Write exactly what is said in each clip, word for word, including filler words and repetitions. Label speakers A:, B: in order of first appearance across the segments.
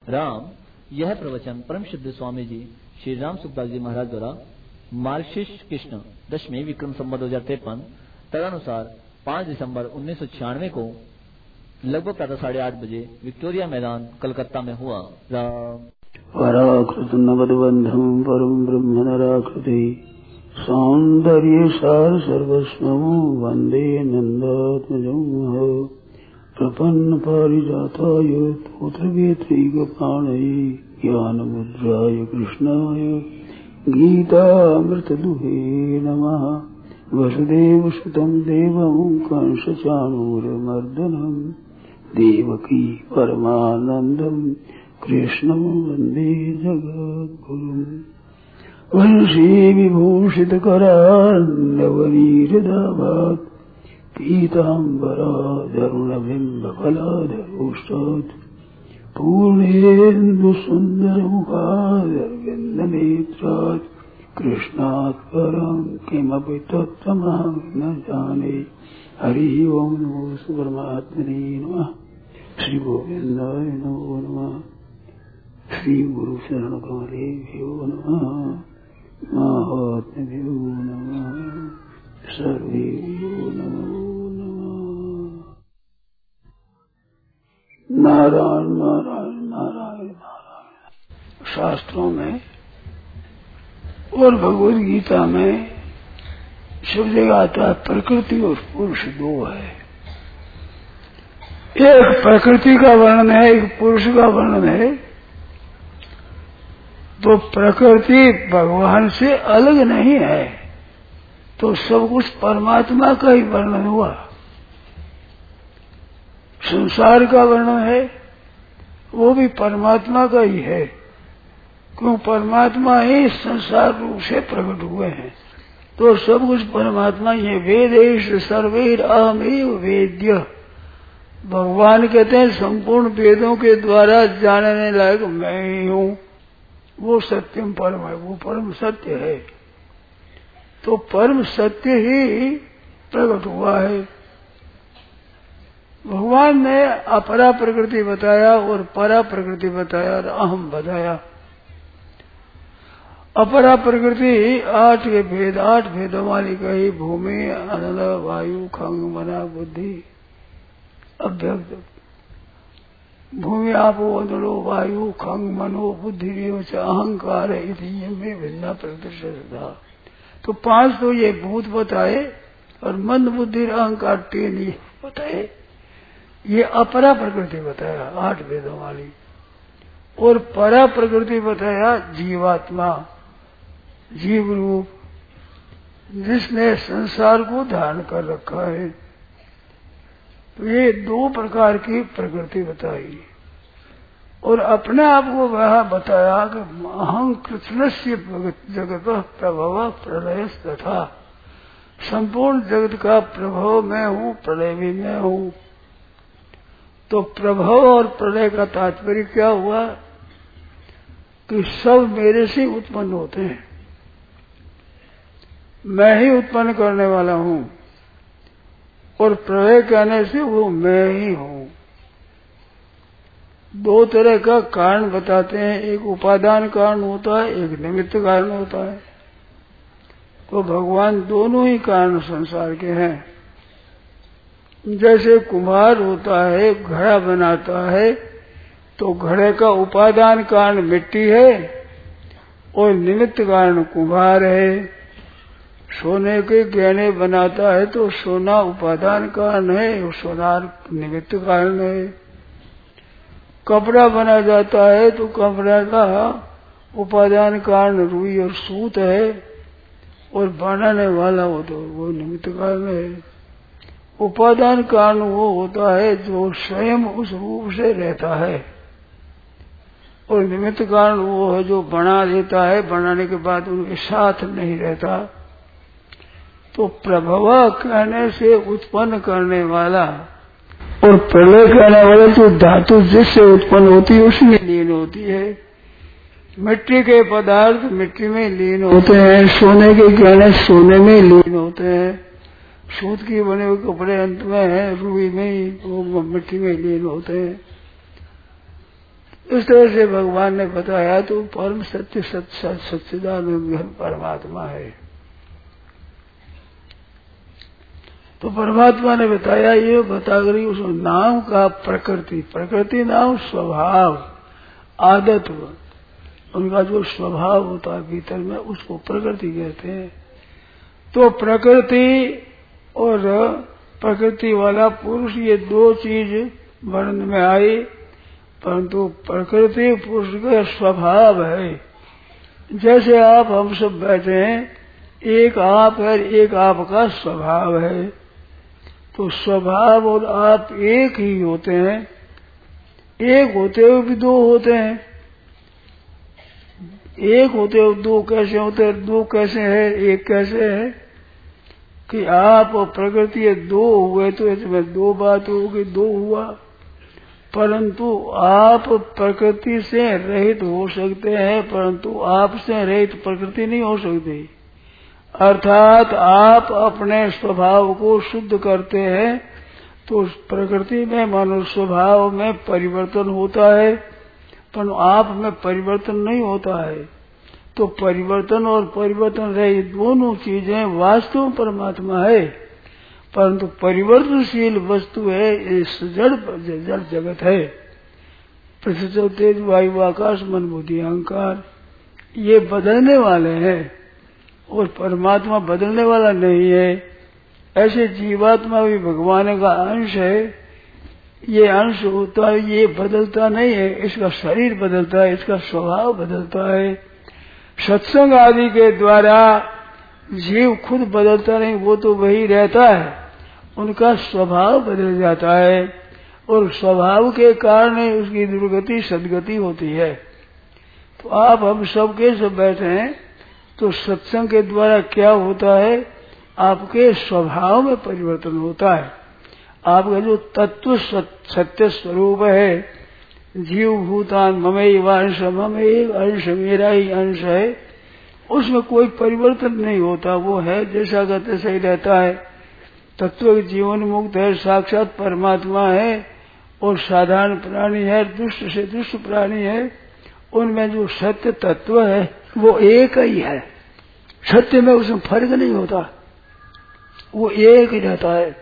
A: राम, यह प्रवचन परम सिद्ध स्वामी जी श्री राम सुखदास जी महाराज द्वारा मार्गशीर्ष कृष्ण दशमी विक्रम संवत दो हजार तिरपन तदनुसार पाँच दिसंबर उन्नीस सौ छियानवे को लगभग प्रातः साढ़े आठ बजे विक्टोरिया मैदान कलकत्ता में हुआ। राम
B: पराकृत नवदबंधम परम ब्रह्म नराकृति सौंदर्य सार सर्वस्वं वंदे नंदात्मजं प्रपन्न पारिजाताय तोत्रवेत्रैकपाणये ज्ञानमुद्राय कृष्णाय गीतामृतदुहे नमः। वसुदेवसुतं देवं कंसचाणूरमर्दनं देवकी परमानन्दं कृष्णं वन्दे जगद्गुरुम्। वंशी विभूषितकरान्नवनीरदाभात् पीताम्बराधरुणबिम्बफलाधरोष्टात् पूर्णेन्दुसुन्दरमुखादरविन्दनेत्रात् कृष्णात् परं किमपि तत्त्वमहं न जाने। हरि ओम नमो परमात्मने नमः। श्री गोविंदाय नमो नमः। श्री गुरु शरण कमलेभ्यो नमः। महात्म्यो नमः। सर्वेभ्यो नमो नमः। नारायण नारायण नारायण नारायण। शास्त्रों में और भगवद गीता में सब जगह आता है प्रकृति और पुरुष दो है। एक प्रकृति का वर्णन है, एक पुरुष का वर्णन है। तो प्रकृति भगवान से अलग नहीं है, तो सब कुछ परमात्मा का ही वर्णन हुआ। संसार का वर्णन है, वो भी परमात्मा का ही है, क्यों परमात्मा ही संसार रूप से प्रकट हुए हैं। तो सब कुछ परमात्मा ही है। वेदेश सर्वैर अहमेव वेद्य। भगवान कहते हैं संपूर्ण वेदों के द्वारा जानने लायक मैं ही हूँ। वो सत्यम परम है, वो परम सत्य है। तो परम सत्य ही प्रकट हुआ है। भगवान ने अपरा प्रकृति बताया और परा प्रकृति बताया और अहम बताया। अपरा प्रकृति आठ के भेद, आठ भेदों वाली कही। भूमि, अनल, वायु, खंग, मना, बुद्धि, अव्यक्त। भूमि आपो अनलो वायु खंग मनो बुद्धि अहंकार में भिन्ना प्रतिष्ठा। तो पांच तो ये भूत बताए और मंद बुद्धि अहंकार तीन ये बताए। ये अपरा प्रकृति बताया आठ भेदों वाली। और परा प्रकृति बताया जीवात्मा, जीव रूप, जिसने संसार को धारण कर रखा है। तो ये दो प्रकार की प्रकृति बताई। और अपने आप को वह बताया कि अहं कृष्णस्य जगत प्रभव प्रलय तथा। संपूर्ण जगत का प्रभव मैं हूँ, प्रलय भी मैं हूँ। तो प्रभव और प्रलय का तात्पर्य क्या हुआ कि सब मेरे से उत्पन्न होते हैं, मैं ही उत्पन्न करने वाला हूँ। और प्रलय कहने से वो मैं ही हूँ। दो तरह का कारण बताते हैं, एक उपादान कारण होता है, एक निमित्त कारण होता है। तो भगवान दोनों ही कारण संसार के हैं। जैसे कुम्हार होता है, घड़ा बनाता है, तो घड़े का उपादान कारण मिट्टी है और निमित्त कारण कुम्हार है। सोने के गहने बनाता है तो सोना उपादान कारण है और सोनार निमित्त कारण है। कपड़ा बना जाता है तो कपड़ा का उपादान कारण रुई और सूत है और बनाने वाला हो तो वो निमित्त कारण है। उपादान कारण वो होता है जो स्वयं उस रूप से रहता है और निमित्त कारण वो है जो बना देता है, बनाने के बाद उनके साथ नहीं रहता। तो प्रभव कहने से उत्पन्न करने वाला और प्रलय कहने वाला तो धातु जिससे उत्पन्न होती है उसी में लीन होती है। मिट्टी के पदार्थ मिट्टी में लीन होते हैं, सोने के गहने सोने में लीन होते हैं, सूत की बने हुए कपड़े अंत में है रुई में ही वो मिट्टी में लीन होते हैं। इस तरह से भगवान ने बताया तो परम सत्य सत्य सच्चिदानंद घन परमात्मा है। तो परमात्मा ने बताया ये बताकर उस नाम का प्रकृति, प्रकृति नाम स्वभाव, आदत, उनका जो स्वभाव होता है भीतर में उसको प्रकृति कहते हैं। तो प्रकृति और प्रकृति वाला पुरुष ये दो चीज वर्णन में आई, परंतु प्रकृति पुरुष का स्वभाव है। जैसे आप हम सब बैठे हैं, एक आप है, एक आपका स्वभाव है, तो स्वभाव और आप एक ही होते हैं। एक होते हुए भी दो होते हैं, एक होते हुए दो कैसे होते हैं, दो कैसे है, एक कैसे है कि आप और प्रकृति दो हुए तो इसमें दो बात होगी, दो हुआ। परंतु आप प्रकृति से रहित हो सकते हैं, परंतु आपसे रहित प्रकृति नहीं हो सकती। अर्थात आप अपने स्वभाव को शुद्ध करते हैं तो प्रकृति में मानो स्वभाव में परिवर्तन होता है, पर आप में परिवर्तन नहीं होता है। तो परिवर्तन और परिवर्तन रहित दोनों चीजें वास्तव में परमात्मा है, परंतु परिवर्तनशील वस्तु है, इस जड़ जड़ जगत है। पृथ्वी तेज वायु आकाश मन बुद्धि अहंकार ये बदलने वाले हैं और परमात्मा बदलने वाला नहीं है। ऐसे जीवात्मा भी भगवान का अंश है, ये अंश होता है, ये बदलता नहीं है, इसका शरीर बदलता है, इसका स्वभाव बदलता है। सत्संग आदि के द्वारा जीव खुद बदलता नहीं, वो तो वही रहता है, उनका स्वभाव बदल जाता है और स्वभाव के कारण उसकी दुर्गति सदगति होती है। तो आप हम सब के सब बैठे हैं तो सत्संग के द्वारा क्या होता है, आपके स्वभाव में परिवर्तन होता है। आपका जो तत्व सत्य स्वरूप है, जीव भूतान ममैव अंश, ममैव अंश मेरा ही अंश है, उसमें कोई परिवर्तन नहीं होता, वो है जैसा का तैसा ही रहता है। तत्व जीवन मुक्त है, साक्षात परमात्मा है और साधारण प्राणी है, दुष्ट से दुष्ट प्राणी है, उनमें जो सत्य तत्व है वो एक ही है। सत्य में उसमें फर्क नहीं होता, वो एक ही रहता है।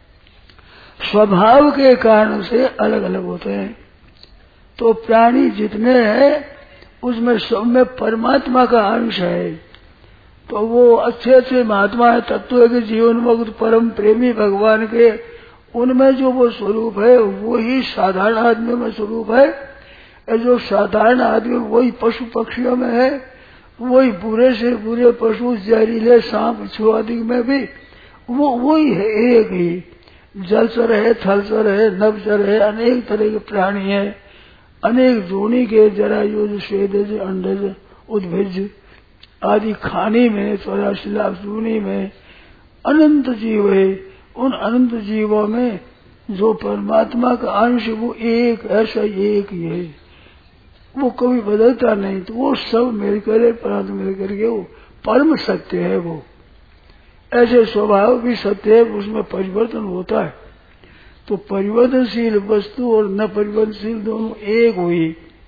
B: स्वभाव के कारण से अलग अलग होते हैं। तो प्राणी जितने हैं उसमें सब में परमात्मा का अंश है। तो वो अच्छे अच्छे महात्मा है, तत्व के जीवन मुक्त परम प्रेमी भगवान के, उनमें जो वो स्वरूप है वो ही साधारण आदमी में स्वरूप है। जो साधारण आदमी वही पशु पक्षियों में है, वही बुरे से बुरे पशु जहरीले सांप बिच्छू आदि में भी वो वही है, एक ही। जलचर है, थलचर है, नभचर है, अनेक तरह के प्राणी है, अनेक जोनी के जरायुज स्वेदज अंडज उद्भिज आदि खानी में चौरासी लाख जोनी में अनंत जीव है। उन अनंत जीवों में जो परमात्मा का अंश वो एक ऐसा एक ही है, वो कभी बदलता नहीं। तो वो सब मिलकर परमात्मा मिलकर के वो परम सत्य है। वो ऐसे स्वभाव भी सत्य है, उसमें परिवर्तन होता है। तो परिवर्तनशील वस्तु और न परिवर्तनशील दोनों एक हुई।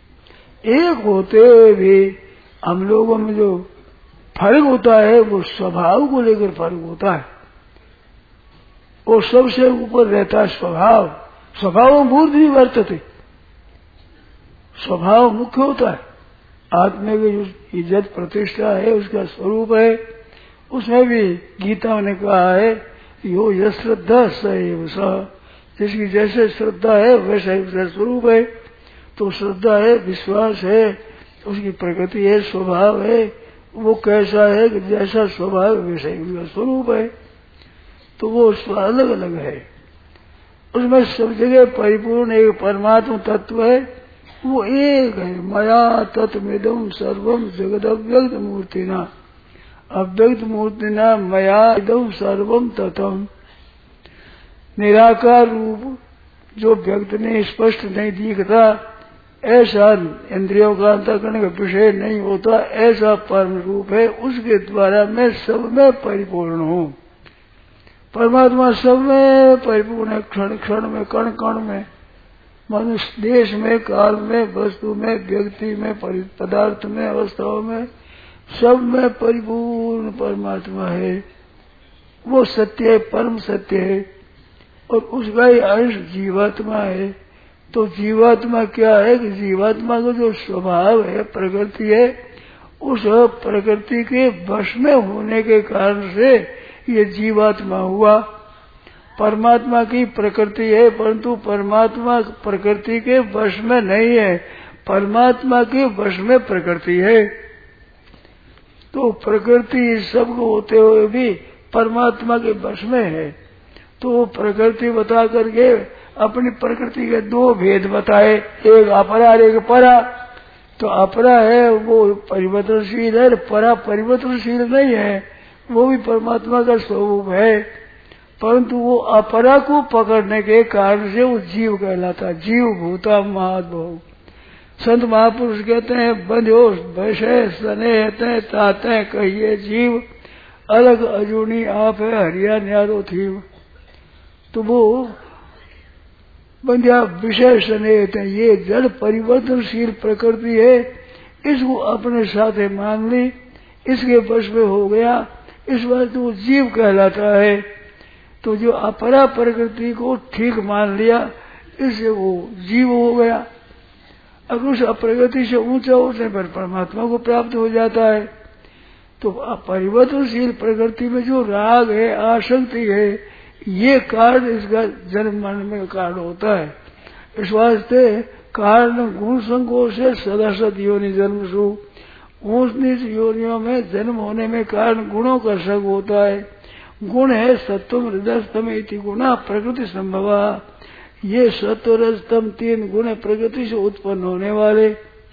B: एक होते हुए भी हम लोगों में जो फर्क होता है वो स्वभाव को लेकर फर्क होता है। वो सबसे ऊपर रहता है स्वभाव। स्वभाव मूर्ध नहीं वर्तते, स्वभाव मुख्य होता है। आत्मा की जो इज्जत प्रतिष्ठा है उसका स्वरूप है। उसमें भी गीता ने कहा है यो यश श्रद्धा सैव स, जिसकी जैसे श्रद्धा है वैसा ही उसका स्वरूप है। तो श्रद्धा है, विश्वास है, उसकी प्रकृति है, स्वभाव है, वो कैसा है कि जैसा स्वभाव वैसा ही उसका स्वरूप है। तो वो अलग अलग है, उसमें सब जगह परिपूर्ण एक परमात्मा तत्व है, वो एक है। मया तत्मिदं सर्वम जगद अव्यक्त मूर्तिना, अव्यक्त मूर्तिना मया इदं सर्वम ततम। निराकार रूप जो व्यक्त नहीं, स्पष्ट नहीं दिखता, ऐसा इंद्रियों का अंतःकरण का विषय नहीं होता, ऐसा परम रूप है। उसके द्वारा मैं सब में परिपूर्ण हूँ। परमात्मा सब में परिपूर्ण है, क्षण क्षण में, कण कण में, मनुष्य देश में, काल में, वस्तु में, व्यक्ति में, पदार्थ में, अवस्थाओं में, सब में परिपूर्ण परमात्मा है। वो सत्य है, परम सत्य है, और उसका ही अंश जीवात्मा है। तो जीवात्मा क्या है कि जीवात्मा का जो स्वभाव है, प्रकृति है, उस प्रकृति के वश में होने के कारण से ये जीवात्मा हुआ। परमात्मा की प्रकृति है, परंतु परमात्मा प्रकृति के वश में नहीं है, परमात्मा के वश में प्रकृति है। तो प्रकृति सब होते हुए भी परमात्मा के वश में है। तो प्रकृति बता करके अपनी प्रकृति के दो भेद बताए, एक अपरा और एक परा। तो अपरा है वो परिवर्तनशील है, परा परिवर्तनशील नहीं है, वो भी परमात्मा का स्वरूप है, परंतु वो अपरा को पकड़ने के कारण से वो जीव कहलाता। जीव भूता महाद्भव। संत महापुरुष कहते हैं बंध्यो वैसे स्नेह तय ताते कहिए जीव, अलग अजूनी आप है हरिया न्यारो थी। तो वो बंध्या विषय स्नेह थे, ये जड़ परिवर्तनशील प्रकृति है, इसको अपने साथ मान ली, इसके वश में हो गया, इस बात तो वो जीव कहलाता है। तो जो अपरा प्रकृति को ठीक मान लिया, इससे वो जीव हो गया। अगर उस प्रकृति से ऊंचा उठने पर परमात्मा को प्राप्त हो जाता है। तो परिवर्तनशील प्रकृति में जो राग है, आसक्ति है, ये कारण इसका जन्म मरण में कारण होता है। इस वास्ते कारण गुण संगों से सदासत योनि जन्म सु, ऊंच नीच योनियों में जन्म होने में कारण गुणों का संग होता है। गुण है सत्वम रजस्तम इति गुणा प्रकृति संभवा। ये सत्व रजतम तीन गुण प्रकृति से उत्पन्न होने वाले।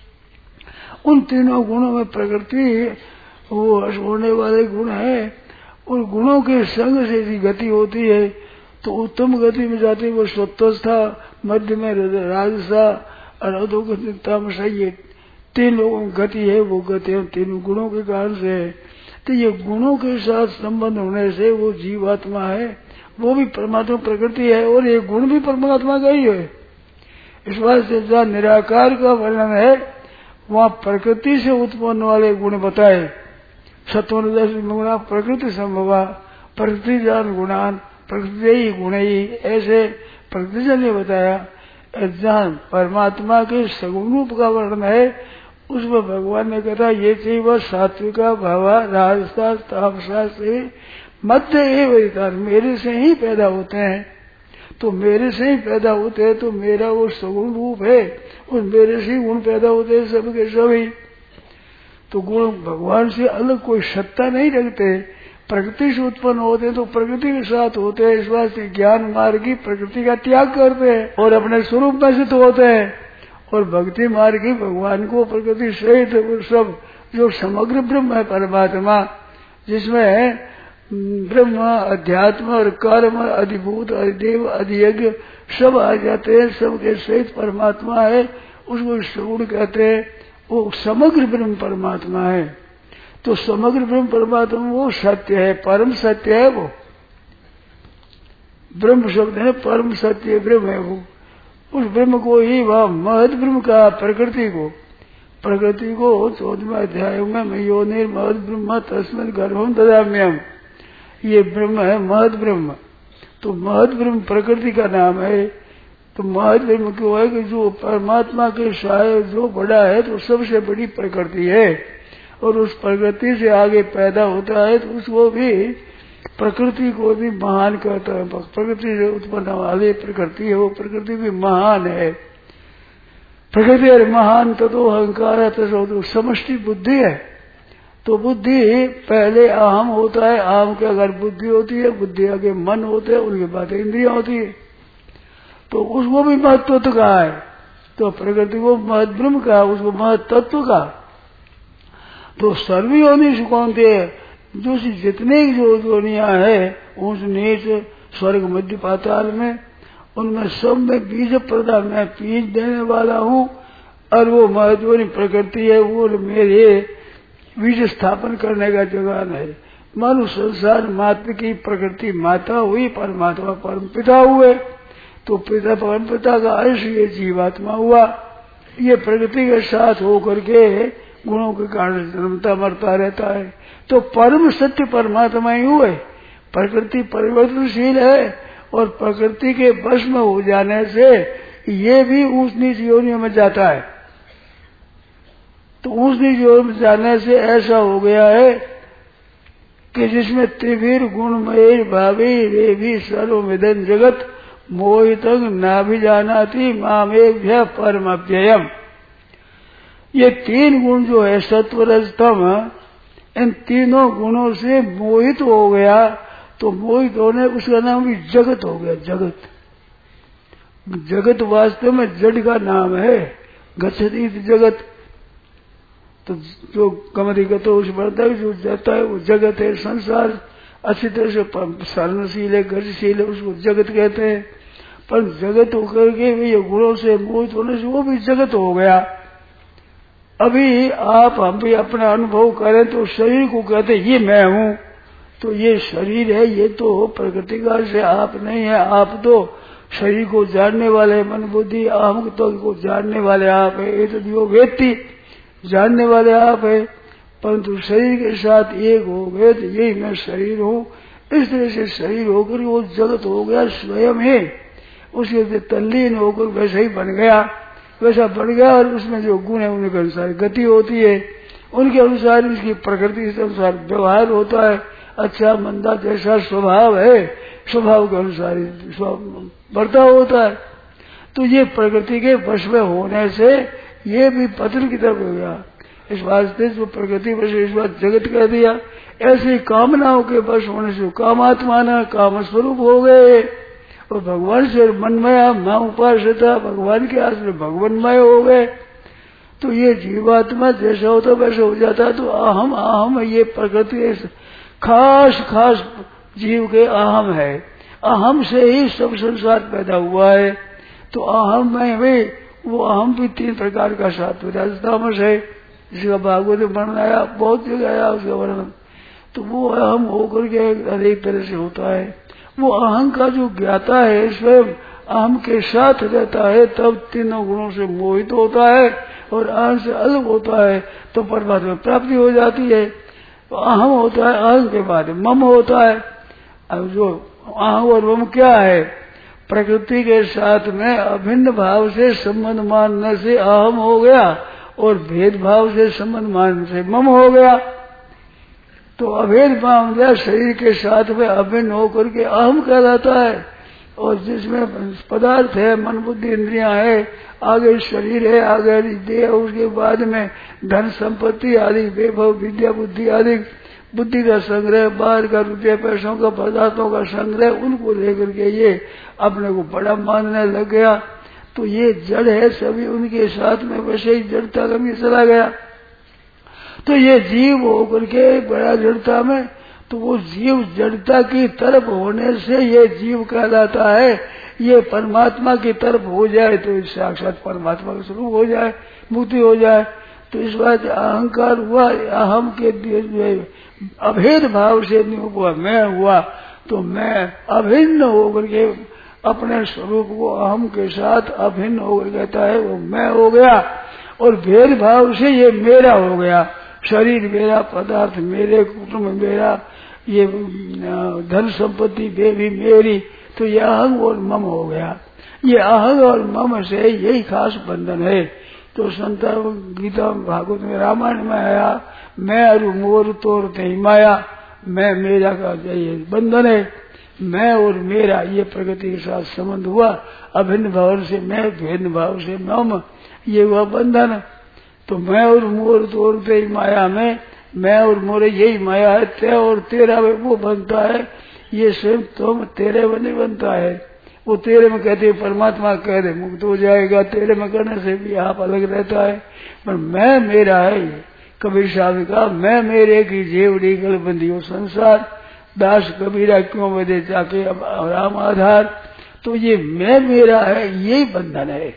B: उन तीनों गुणों में प्रकृति वो होने वाले गुण है, उन गुणों के संग से यदि गति होती है तो उत्तम गति में जाती वो सत्वस्था, मध्य में राजसा और अधोगति तामसा। ये तीन लोगों की गति है, वो गति तीन गुणों के कारण से है। तो ये गुणों के साथ संबंध होने से वो जीवात्मा है, वो भी परमात्मा प्रकृति है, और ये गुण भी परमात्मा का ही है। इस बात से जहाँ निराकार का वर्णन है वहाँ प्रकृति से उत्पन्न वाले गुण बताए। सत्वरजस गुणा प्रकृति संभवा, प्रकृति जान गुणान प्रकृति ही गुण ही, ऐसे प्रकृति जन ने बताया। जहाँ परमात्मा के सगुण रूप का वर्णन है उसमें भगवान ने कहा ये चाहिए वह सात्विका भावा राजसा तामसा से मध्य एवं मेरे से ही पैदा होते हैं। तो मेरे से ही पैदा होते हैं तो मेरा वो सगुण रूप है, उस मेरे से ही गुण पैदा होते हैं सबके सभी। तो गुण भगवान से अलग कोई सत्ता नहीं रखते, प्रकृति से उत्पन्न होते हैं तो प्रकृति के साथ होते हैं। इस वास्ते ज्ञान मार्ग की प्रकृति का त्याग करते हैं और अपने स्वरूप में सिद्ध होते हैं। और भक्ति मार्ग की भगवान को प्रकृति सहित सब जो समग्र ब्रह्म है परमात्मा, जिसमें ब्रह्म अध्यात्म और कर्म अधिभूत अधिदेव अधियज्ञ सब आ जाते हैं, सबके सहित परमात्मा है, उसको सगुण कहते हैं। वो समग्र ब्रह्म परमात्मा है। तो समग्र ब्रह्म परमात्मा वो सत्य है, परम सत्य है। वो ब्रह्म शब्द है, परम सत्य ब्रह्म है। वो उस ब्रह्म को ही वह महद ब्रह्म का प्रकृति को प्रकृति को चौदहवें अध्याय में मयोनिर महद ब्रह्म तस्मिन् गर्भम ददाम्यहम्, ये ब्रह्म है महद ब्रह्म। तो महद ब्रह्म प्रकृति का नाम है। तो महद ब्रह्म क्यों है कि जो परमात्मा के साय जो बड़ा है तो सबसे बड़ी प्रकृति है, और उस प्रकृति से आगे पैदा होता है तो उसको भी प्रकृति को भी महान कहता है। प्रकृति से उत्पन्न वाली प्रकृति है, वो प्रकृति भी महान है। प्रकृति और महान ततो अहंकार तो समष्टि बुद्धि है। तो बुद्धि पहले अहम होता है, अहम के अगर बुद्धि होती है, बुद्धि आगे मन होते हैं, उनके बाद इंद्रियां होती है। तो उसको भी महत्व कहा है। तो प्रकृति को महद ब्रह्म कहा, उसको महद तत्व का। तो सर्वी योनि सुकौन थे, जो जितने जो योनियां है ऊंच नीच स्वर्ग मध्य पाताल में, उनमें सब में बीज प्रदा, मैं बीज देने वाला हूँ, और वो महत्वनी प्रकृति है, वो मेरे बीज स्थापन करने का जगह है। मानो संसार मात्र की प्रकृति माता हुई, परमात्मा परम पिता हुए। तो पिता परम पिता का अंश ये जीवात्मा हुआ। ये प्रकृति के साथ होकर के गुणों के कारण जन्मता मरता रहता है। तो परम सत्य परमात्मा ही हुए। प्रकृति परिवर्तनशील है और प्रकृति के वश में हो जाने से ये भी ऊंच नीच योनियों में जाता है। तो ऊंच नीच योनि में जाने से ऐसा हो गया है कि जिसमें त्रिवीर गुणमय भावी वे भी सर्वविदन जगत मोहितंग ना भी जानाती मामेभ्य परम अव्ययम। ये तीन गुण जो है सत्व रज तम, इन तीनों गुणों से मोहित हो गया। तो मोहित होने उसका नाम भी जगत हो गया। जगत जगत वास्तव में जड़ का नाम है। गच्छति जगत, तो जो कमरी गतो उस बढ़ता है, जो जाता है वो जगत है। संसार अच्छी तरह से सरणशील है, गतिशील है, उसको जगत कहते हैं। पर जगत होकर के भी ये गुणों से मोहित होने से वो भी जगत हो गया। अभी आप हम भी अपना अनुभव करें तो शरीर को कहते हैं ये मैं हूँ। तो ये शरीर है, ये तो प्रकृति का से आप नहीं है। आप तो शरीर को जानने वाले मन बुद्धि अहम तो को जानने वाले आप है। ये तो जो व्यक्ति जानने वाले आप है, परंतु शरीर के साथ एक हो गए तो यही मैं शरीर हूँ। इस तरह से शरीर होकर वो जगत हो गया स्वयं है। उसके तल्लीन होकर वैसा ही बन गया, वैसा बन गया। और उसमें जो गुण है उनके अनुसार गति होती है, उनके अनुसार इसकी प्रकृति के अनुसार व्यवहार होता है। अच्छा मंदा जैसा स्वभाव है, स्वभाव के अनुसार बर्ताव होता है। तो ये प्रकृति के वश में होने से ये भी पतन की तरफ हो गया। इस वास्ते जो प्रकृति वश इस बात जगत कह दिया। ऐसी कामनाओं के वश होने से कामात्मा न काम स्वरूप हो गए और भगवान से मनमया मां उपासता, भगवान के आस में भगवानमय हो गए। तो ये जीवात्मा जैसा होता वैसा हो जाता। तो अहम अहम ये प्रकृति खास खास जीव के अहम है। अहम से ही सब संसार पैदा हुआ है। तो अहम में भी वो अहम भी तीन प्रकार का सात्विक राजतामस है, जिसका भागवत में वर्णन आया, बहुत जगह आया उसका वर्णन। तो वो अहम होकर के अनेक तरह से होता है। वो अहम का जो ज्ञाता है स्वयं अहम के साथ रहता है, तब तीनों गुणों से मोहित होता है और अहम से अलग होता है तो परमात्मा प्राप्ति हो जाती है। तो अहम होता है, अहम के बाद मम होता है। अब जो अहम और मम क्या है? प्रकृति के साथ में अभिन्न भाव से संबंध मानने से अहम हो गया और भेदभाव से संबंध मानने से मम हो गया। तो अभेद भाव गया शरीर के साथ में अभिन्न होकर के अहम कहलाता है। और जिसमें पदार्थ है, मन बुद्धि इंद्रियां है, आगे शरीर है, आगे देह, उसके बाद में धन संपत्ति आदि वैभव विद्या बुद्धि आदि बुद्धि का संग्रह, बाहर का रुपये पैसों का पदार्थों का संग्रह, उनको लेकर के ये अपने को बड़ा मानने लग गया। तो ये जड़ है, सभी उनके साथ में वैसे ही जड़ता कमी चला गया। तो ये जीव होकर के बड़ा जड़ता में, तो वो जीव जड़ता की तरफ होने से ये जीव कहलाता है। ये परमात्मा की तरफ हो जाए तो साक्षात परमात्मा का स्वरूप हो जाए, मुक्ति हो जाए। तो इस बात अहंकार हुआ, अहम के अभेद भाव से नहीं हुआ, मैं हुआ। तो मैं अभिन्न होकर के अपने स्वरूप को अहम के साथ अभिन्न होकर कहता है, वो मैं हो गया। और भेद भाव से ये मेरा हो गया, शरीर मेरा, पदार्थ मेरे, कुटुंब मेरा, ये धन संपत्ति वे भी मेरी। तो ये अहम और मम हो गया। ये अहम और मम से यही खास बंधन है। तो संत गीता भागवत में रामायण में आया, मैं अरु मोर तोर नहीं माया, मैं मेरा का ये बंधन है। मैं और मेरा ये प्रकृति के साथ संबंध हुआ, अभिन्न भाव से मैं, भेद भाव से मम, ये हुआ बंधन। तो मैं और मोर तोर ही माया में, मैं और मोरे यही माया है। ते और तेरा में वो बनता है, ये स्वयं तुम तेरे में नहीं बनता है। वो तेरे में कहते परमात्मा कह दे मुक्त हो जाएगा, तेरे में करने से भी आप अलग रहता है। पर मैं मेरा है। ये कबीर साहब का मैं मेरे की जेवड़ी गल बंदी हो संसार, दास कबीरा क्यों बदे जाके अब राम आधार। तो ये मैं मेरा है, यही बंधन है।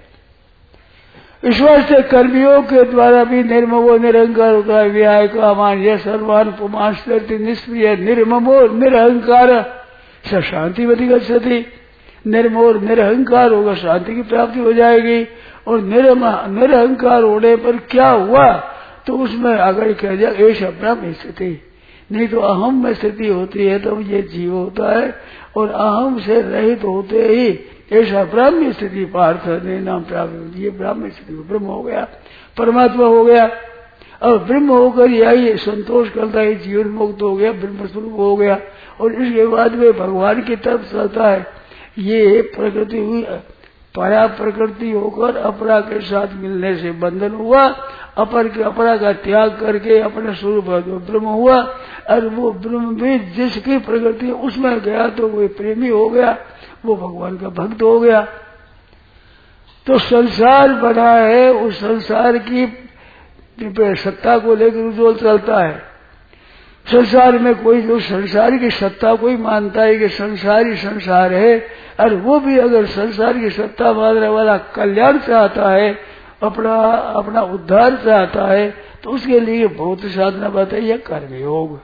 B: ईश्वर से कर्मियों के द्वारा भी निर्ममो निरंकार होता है। व्याय का मान यह सर्वान पुमांस्ति निष्प्रिय निर्ममो निरहंकार स शांतिवती गच्छति। निर्मोह निरहंकार होगा, शांति की प्राप्ति हो जाएगी। और निरहंकार होने पर क्या हुआ, तो उसमें अगर कह दिया ऐसा ब्रह्म स्थिति, नहीं तो अहम में स्थिति होती है तो ये जीव होता है, और अहम से रहित होते ही ऐसा ब्रह्म स्थिति पार्थ ने नाम प्राप्त होती है। ब्रह्म स्थिति ब्रह्म हो गया, परमात्मा हो गया। अब ब्रह्म होकर यही संतोष करता है, जीवन मुक्त हो गया, ब्रह्म स्वरूप हो गया। और इसके बाद में भगवान की तरफ चलता है। ये प्रकृति हुई, परा प्रकृति होकर अपरा के साथ मिलने से बंधन हुआ, अपर के अपरा का त्याग करके अपने स्वरूप जो ब्रह्म हुआ। और वो ब्रह्म भी जिसकी प्रकृति उसमें गया तो वो प्रेमी हो गया, वो भगवान का भक्त हो गया। तो संसार बना है, उस संसार की सत्ता को लेकर जो चलता है। संसार में कोई जो संसार की सत्ता कोई मानता है कि संसार ही संसार है, और वो भी अगर संसार की सत्ता मानने वाला कल्याण चाहता है, अपना अपना उद्धार चाहता है, तो उसके लिए बहुत साधना बताई है, कर्म योग।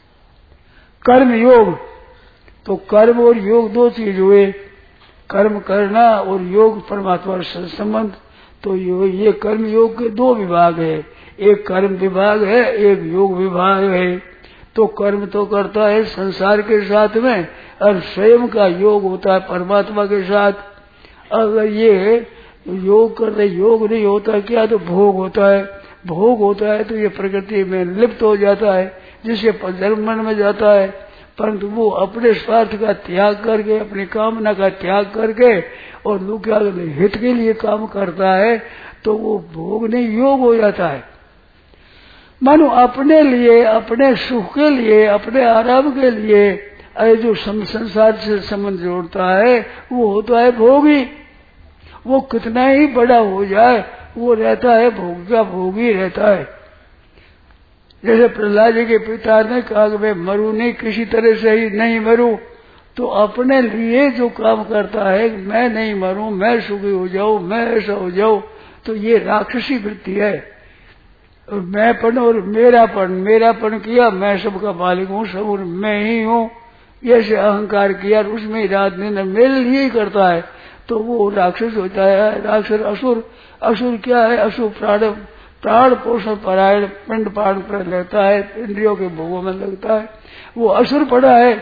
B: कर्म योग तो कर्म और योग दो चीज हुए, कर्म करना और योग परमात्मा से संबंध। तो ये कर्म योग के दो विभाग है, एक कर्म विभाग है, एक योग विभाग है। तो कर्म तो करता है संसार के साथ में, और स्वयं का योग होता है परमात्मा के साथ। अगर ये योग करते योग नहीं होता क्या, तो भोग होता है। भोग होता है तो ये प्रकृति में लिप्त हो जाता है, जिससे जन्म मन में जाता है। परंतु वो अपने स्वार्थ का त्याग करके, अपनी कामना का त्याग करके और लोग क्या हित के लिए काम करता है, तो वो भोग नहीं योग हो जाता है। मानो अपने लिए, अपने सुख के लिए, अपने आराम के लिए जो संसार से संबंध जोड़ता है, वो होता है भोगी। वो कितना ही बड़ा हो जाए, वो रहता है भोग का भोगी रहता है। जैसे प्रहलाद जी के पिता ने कहा कि मैं मरूं नहीं, किसी तरह से ही नहीं मरूं, तो अपने लिए जो काम करता है, मैं नहीं मरूं, मैं सुखी हो जाऊं, मैं ऐसा हो जाऊं, तो ये राक्षसी वृत्ति है। और मैंपन और मेरापन, मेरापन किया, मैं सबका मालिक हूँ, सब मैं ही हूँ, ऐसे अहंकार किया, उसमें रात दिन मेरे लिए ही करता है, तो वो राक्षस होता है। राक्षस असुर, असुर क्या है, असुर प्राण प्राण पोषण परायण, पिंड पान पर लेता है, इंद्रियों के भोगों में लगता है, वो असुर पड़ा है।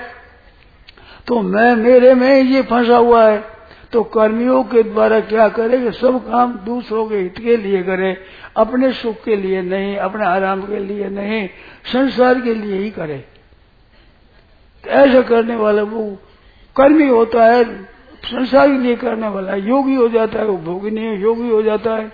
B: तो मैं मेरे में ये फंसा हुआ है। तो कर्मियों के द्वारा क्या करे कि सब काम दूसरों के हित के लिए करे, अपने सुख के लिए नहीं, अपने आराम के लिए नहीं, संसार के लिए ही करे। तो ऐसा करने वाला वो कर्मी होता है, संसार के लिए करने वाला योगी हो जाता है, वो भोगी नहीं योगी हो जाता है।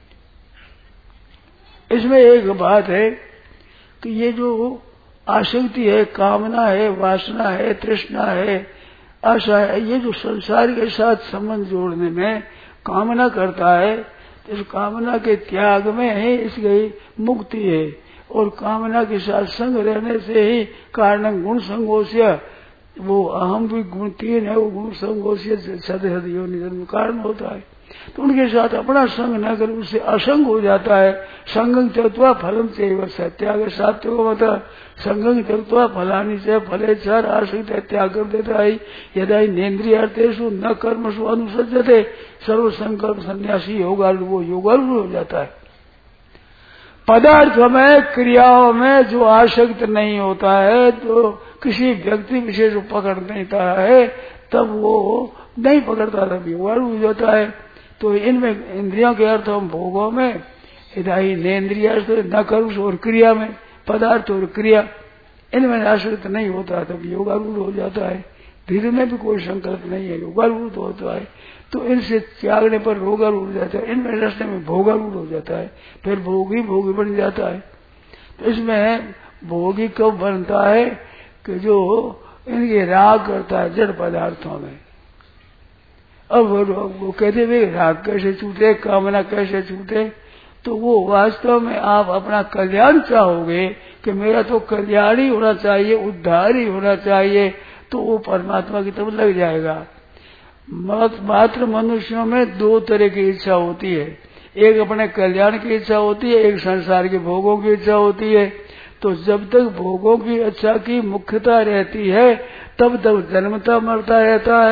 B: इसमें एक बात है कि ये जो आसक्ति है, कामना है, वासना है, तृष्णा है, आशा है, ये जो संसार के साथ संबंध जोड़ने में कामना करता है, इस कामना के त्याग में ही इसकी मुक्ति है। और कामना के साथ संग रहने से ही कारण गुण संगोष्य, वो अहम भी गुण तीन है, वो गुण संगोष्य सद सद योनि जन्म कारण होता है। तो उनके साथ अपना संग न कर, उससे असंग हो जाता है। संगं त्यक्त्वा फलम चैव त्याग सात्य को मतलब संगं त्यक्त्वा फलानि च फले चार आश्रित त्याग कर देता है। यदा नेन्द्रियार्थेषु न कर्मसु अनुसज्जते सर्व संकल्प सन्यासी योगालु, वो योगालु हो जाता है। पदार्थ में, क्रियाओं में जो आसक्त नहीं होता है, तो किसी व्यक्ति विशेष को पकड़ नहीं पाता है, तब वो नहीं पकड़ता, तब योगालु हो जाता है। तो इनमें इंद्रियों के अर्थ हम भोगों में, हिदाई नेन्द्रिया न कर्म और क्रिया में, पदार्थ और क्रिया, इनमें आश्रित नहीं होता, तब योगारूढ़ हो जाता है। धीरे में भी कोई संकल्प नहीं है, योगारूढ़ तो होता है। तो इनसे त्यागने पर रोगारूढ़ हो जाता है, इनमें रस्ते में भोगारूढ़ हो जाता है, फिर भोगी भोगी बन जाता है। तो इसमें भोगी कब बनता है कि जो इनके राग करता है जड़ पदार्थों में। अब वो कहते हुए राग कैसे छूटे, कामना कैसे छूटे, तो वो वास्तव में आप अपना कल्याण चाहोगे कि मेरा तो कल्याण ही होना चाहिए, उद्धार ही होना चाहिए, तो वो परमात्मा की तरफ लग जाएगा। मात्र मनुष्यों में दो तरह की इच्छा होती है, एक अपने कल्याण की इच्छा होती है, एक संसार के भोगों की इच्छा होती है। तो जब तक भोगों की इच्छा की मुख्यता रहती है, तब तक जन्मता मरता रहता है।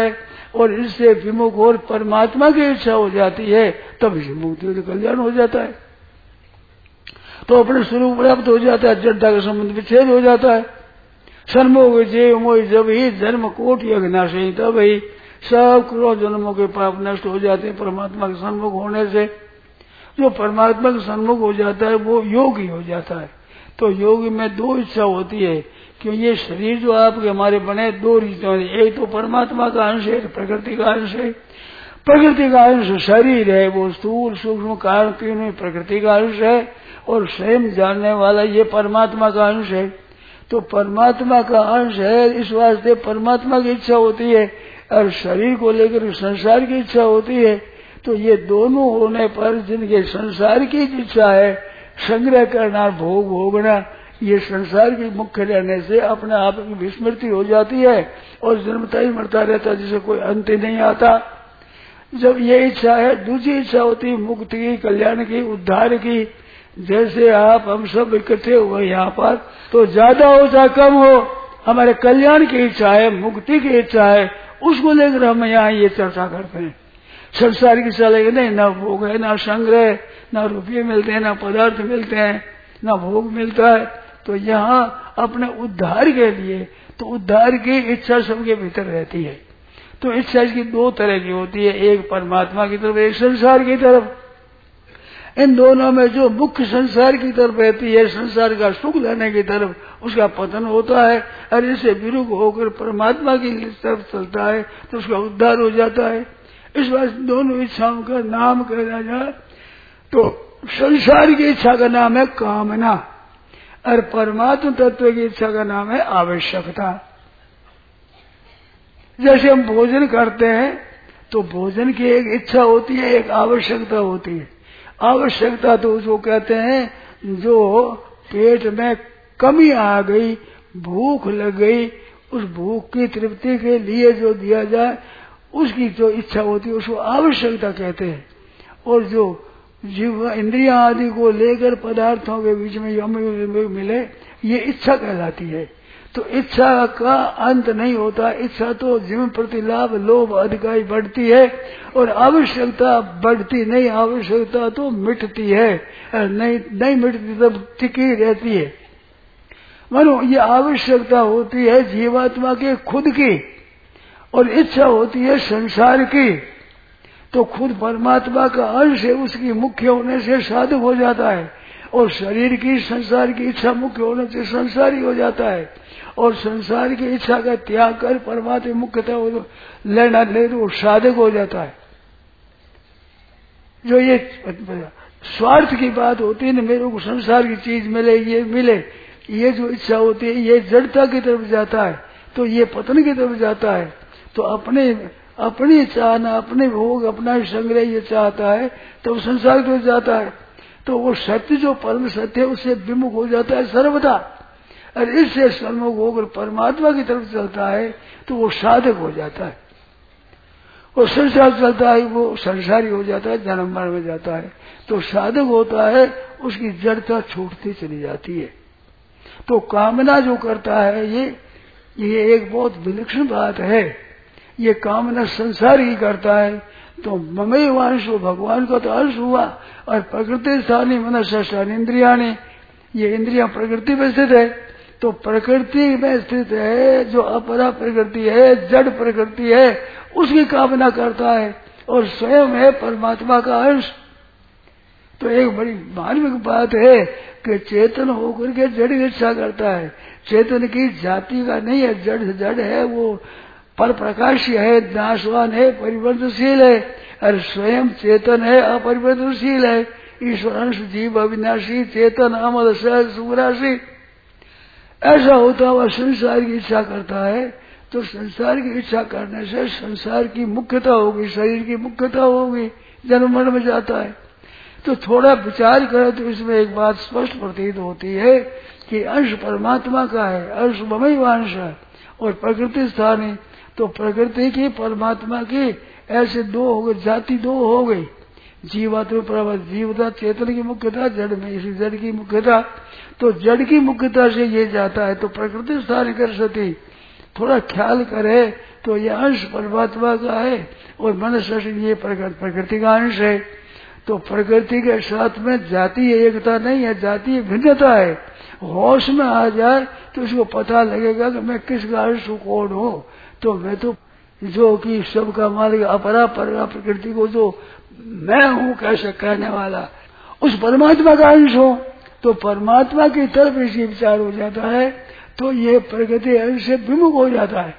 B: और इससे विमुख और परमात्मा की इच्छा हो जाती है, तब इसे मुक्ति और कल्याण हो जाता है। तो अपने स्वरूप प्राप्त हो जाता है, जड़ता का संबंध विच्छेद हो जाता है। सन्मोह जेव मोह जब ही जन्म कोट यज्ञ नाशे, तब ही सब करोड़ जन्मों के पाप नष्ट हो जाते हैं परमात्मा के सन्मुख होने से। जो परमात्मा के सन्मुख हो जाता है वो योगी हो जाता है। तो योगी में दो इच्छा होती है, क्यों ये शरीर जो आपके हमारे बने दो रीतों, एक तो परमात्मा का अंश है, प्रकृति का अंश है। प्रकृति का अंश शरीर है, वो स्थूल सूक्ष्म कारण तीनों प्रकृति का अंश है, और स्वयं जानने वाला ये परमात्मा का अंश है। तो परमात्मा का अंश है, इस वास्ते परमात्मा की इच्छा होती है, और शरीर को लेकर संसार की इच्छा होती है। तो ये दोनों होने पर जिनके संसार की इच्छा है, संग्रह करना, भोग भोगना, ये संसार की मुख्य रहने से अपने आप की विस्मृति हो जाती है और जन्मता ही मरता रहता, जिसे कोई अंत ही नहीं आता। जब ये इच्छा है, दूसरी इच्छा होती है मुक्ति की, कल्याण की, उद्धार की। जैसे आप हम सब इकट्ठे हुए यहाँ पर, तो ज्यादा हो चाहे कम हो, हमारे कल्याण की इच्छा है, मुक्ति की इच्छा है, उसको लेकर हम यहाँ ये चर्चा करते हैं। संसार की इच्छा लेकर नहीं, ना भोग है, ना संग्रह, ना रुपये मिलते हैं, ना पदार्थ मिलते हैं, ना भोग मिलता है। तो यहाँ अपने उद्धार के लिए, तो उद्धार की इच्छा सबके भीतर रहती है। तो इच्छा इसकी दो तरह की होती है, एक परमात्मा की तरफ, एक संसार की तरफ। इन दोनों में जो मुख्य संसार की तरफ रहती है, संसार का सुख लेने की तरफ, उसका पतन होता है, और इससे विरुद्ध होकर परमात्मा की तरफ चलता है तो उसका उद्धार हो जाता है। इस बात दोनों इच्छाओं का नाम कहना जाए तो संसार की इच्छा का नाम है कामना, और परमात्मा तत्व की इच्छा का नाम है आवश्यकता। जैसे हम भोजन करते हैं तो भोजन की एक इच्छा होती है, एक आवश्यकता होती है। आवश्यकता तो उसको कहते हैं जो पेट में कमी आ गई, भूख लग गई, उस भूख की तृप्ति के लिए जो दिया जाए उसकी जो इच्छा होती है उसको आवश्यकता कहते हैं। और जो जीव इंद्रिया आदि को लेकर पदार्थों के बीच में हमें मिले, ये इच्छा कहलाती है। तो इच्छा का अंत नहीं होता, इच्छा तो जीवन प्रति लाभ लोभ अधिकारी बढ़ती है, और आवश्यकता बढ़ती नहीं, आवश्यकता तो मिटती है, नहीं नहीं मिटती तब टिकी रहती है। मानो ये आवश्यकता होती है जीवात्मा के खुद की, और इच्छा होती है संसार की। तो खुद परमात्मा का अंश है, उसकी मुख्य होने से साधक हो जाता है, और शरीर की संसार की इच्छा मुख्य होने से संसारी हो जाता है, और संसार की इच्छा का त्याग कर परमात्मा मुख्यता लेना ले तो साधक हो जाता है। जो ये स्वार्थ की बात होती है ना, मेरे को संसार की चीज मिले, ये मिले, ये जो इच्छा होती है ये जड़ता की तरफ जाता है, तो ये पतन की तरफ जाता है। तो अपने अपनी चाहना, अपने भोग, अपना संग्रह ये चाहता है तो संसार की तरफ जाता है। तो वो सत्य जो परम सत्य है उससे विमुख हो जाता है सर्वदा, और इससे सन्मुख होकर परमात्मा की तरफ चलता है तो वो साधक हो जाता है। और संसार चलता है वो संसारी हो जाता है, जन्म मरण में जाता है। तो साधक होता है उसकी जड़ता छूटती चली जाती है। तो कामना जो करता है ये ये एक बहुत विलक्षण बात है। ये कामना संसार ही करता है। तो ममई वांश भगवान का तो अंश हुआ, और प्रकृति स्थानी मनुष्य स्थान इंद्रिया ने, ये इंद्रिया प्रकृति में स्थित है। तो प्रकृति में स्थित है जो अपरा प्रकृति है, जड़ प्रकृति है, उसकी कामना करता है, और स्वयं है परमात्मा का अंश। तो एक बड़ी मार्मिक बात है कि चेतन होकर के जड़ की इच्छा करता है। चेतन की जाति का नहीं है, जड़ जड़ है, वो पर प्रकाशी है, नाशवान है, परिवर्तनशील है, और स्वयं चेतन है, अपरिवर्तनशील है। ईश्वर अंश जीव अविनाशी, चेतन अमर सहज सुराशी। ऐसा होता हुआ संसार की इच्छा करता है, तो संसार की इच्छा करने से संसार की मुख्यता होगी, शरीर की मुख्यता होगी, जन्म मरण में जाता है। तो थोड़ा विचार करें तो इसमें एक बात स्पष्ट प्रतीत होती है कि अंश परमात्मा का है, अंश ममई वांश है, और प्रकृति स्थान है। तो प्रकृति की परमात्मा की ऐसे दो हो गए, जाति दो हो गई। जीवात्मा प्रभाव, जीवता चेतन की मुख्यता, जड़ में इसी जड़ की मुख्यता। तो जड़ की मुख्यता से ये जाता है तो प्रकृति स्थान कर सती। थोड़ा ख्याल करे तो ये अंश परमात्मा का है और मनुष्य ये प्रकृति का अंश है। तो प्रकृति के साथ में जातीय एकता नहीं है, जातीय भिन्नता है। होश में आ जाए तो उसको पता लगेगा कि मैं किस अंश कौन हूँ। तो मैं तो जो कि सबका मालिक अपरा परा प्रकृति को जो मैं हूँ कैसे कहने वाला उस परमात्मा का अंश हो, तो परमात्मा की तरफ इसी विचार हो जाता है तो ये प्रकृति अंश से विमुख हो जाता है।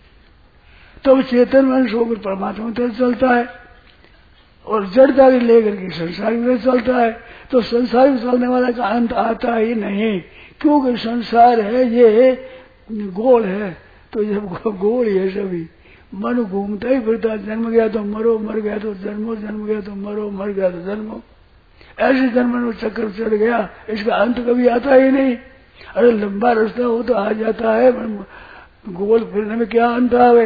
B: तो चेतन अंश होकर परमात्मा की तरफ चलता है और जड़ता की लेकर के संसार की तरफ चलता है। तो संसार में चलने वाला का अंत आता ही नहीं, क्योंकि संसार है ये गोल है। तो जब गोल है सभी मन घूमता ही फिरता, जन्म गया तो मरो, मर गया तो जन्मो, जन्म गया तो मरो, मर गया तो जन्मो, ऐसे जन्म में चक्कर चढ़ गया, इसका अंत कभी आता ही नहीं। अरे लंबा रास्ता हो तो आ जाता है, गोल फिरने में क्या अंत आवे।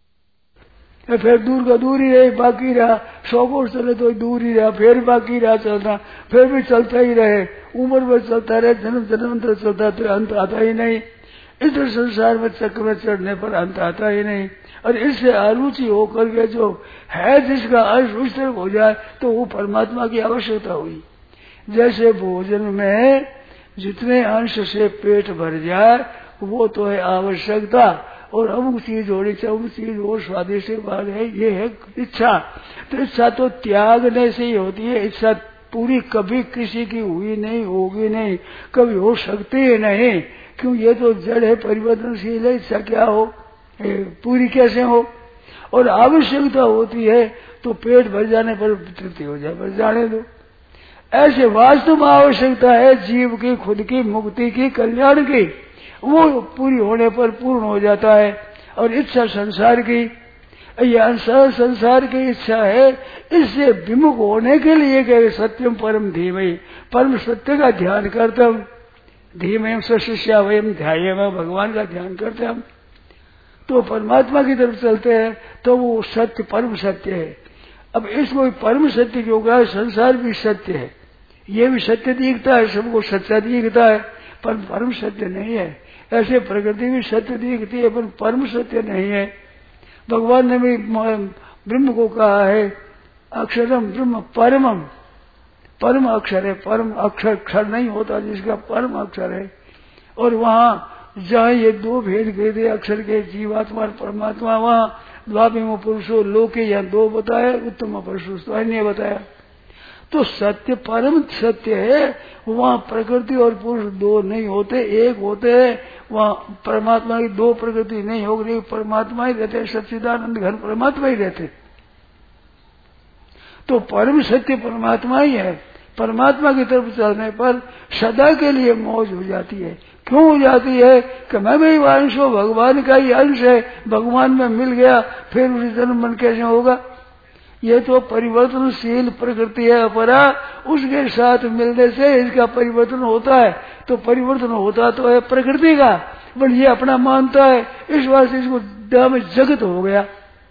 B: फिर दूर का दूर ही रहे, बाकी रहा, सौ कोस चले तो दूर ही रहा, फिर बाकी रहा चलना, फिर भी चलता ही रहे, उम्र में चलता रहे, जन्म जन्मांतर चलता तो अंत आता ही नहीं। इस संसार में चक्र में चढ़ने पर अंत आता ही नहीं। और इससे अरुचि होकर के जो है जिसका अंश उस तरफ हो जाए तो वो परमात्मा की आवश्यकता हुई। जैसे भोजन में जितने अंश से पेट भर जाए वो तो है आवश्यकता, और अमुक चीज होनी चाहिए, अमुक चीज और स्वादिष्ट बात है, ये है इच्छा। तो इच्छा तो त्यागने से ही होती है। इच्छा पूरी कभी किसी की हुई नहीं, होगी नहीं, कभी हो सकती है नहीं, क्यों ये तो जड़ है, परिवर्तनशील है। इच्छा क्या हो, पूरी कैसे हो। और आवश्यकता होती है तो पेट भर जाने पर तृप्ति हो जाए, पर जाने दो। ऐसे वास्तव में आवश्यकता है जीव की, खुद की, मुक्ति की, कल्याण की, वो पूरी होने पर पूर्ण हो जाता है। और इच्छा संसार की, यह संसार की इच्छा है, इससे विमुख होने के लिए कहे सत्यम परम धीमहि, परम सत्य का ध्यान करते हम, धीमहि सशिष्या वयम ध्याये में, भगवान का ध्यान करते हम तो परमात्मा की तरफ चलते हैं, तो वो सत्य परम सत्य है। अब इसको परम सत्य क्यों कहा, संसार भी सत्य है, ये भी सत्य दिखता है, सबको सच्चा दिखता है, पर परम सत्य नहीं है। ऐसे प्रकृति भी सत्य दिखती है पर परम सत्य नहीं है। भगवान ने भी ब्रह्म को कहा है अक्षरम ब्रह्म परमम, परम अक्षर है, परम अक्षर क्षर नहीं होता जिसका परम अक्षर है। और वहाँ जहाँ ये दो भेद भेद है अक्षर के, जीवात्मा और परमात्मा, वहाँ द्वाभिमो पुरुषो लोके यहाँ दो बताया, उत्तम पुरुष तो अन्य बताया। तो सत्य परम सत्य है, वहाँ प्रकृति और पुरुष दो नहीं होते, एक होते हैं। वहाँ परमात्मा की दो प्रकृति नहीं होगी, परमात्मा ही रहते, सच्चिदानंद घन परमात्मा ही रहते। तो परम सत्य परमात्मा ही है। परमात्मा की तरफ चलने पर सदा के लिए मौज हो जाती है। क्यों हो जाती है कि मैं भी अंश हूँ, भगवान का ही अंश है, भगवान में मिल गया, फिर उसी जन्म मन कैसे होगा। ये तो परिवर्तनशील प्रकृति है अपरा, उसके साथ मिलने से इसका परिवर्तन होता है। तो परिवर्तन होता तो है प्रकृति का, पर ये अपना मानता है, इस वास्ते इसको दाम जगत हो गया।